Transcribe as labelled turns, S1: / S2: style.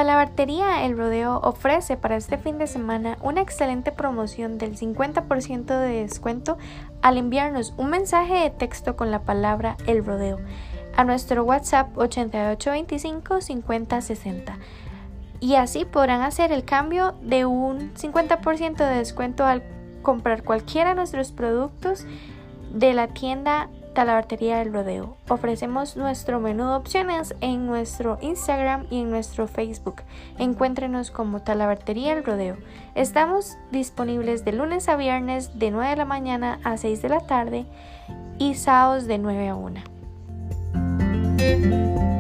S1: Talabartería El Rodeo ofrece para este fin de semana una excelente promoción del 50% de descuento al enviarnos un mensaje de texto con la palabra El Rodeo a nuestro WhatsApp 8825 5060. Y así podrán hacer el cambio de un 50% de descuento al comprar cualquiera de nuestros productos de la tienda Talabartería del Rodeo. Ofrecemos nuestro menú de opciones en nuestro Instagram y en nuestro Facebook. Encuéntrenos como Talabartería El Rodeo. Estamos disponibles de lunes a viernes de 9 de la mañana a 6 de la tarde y sábados de 9 a 1.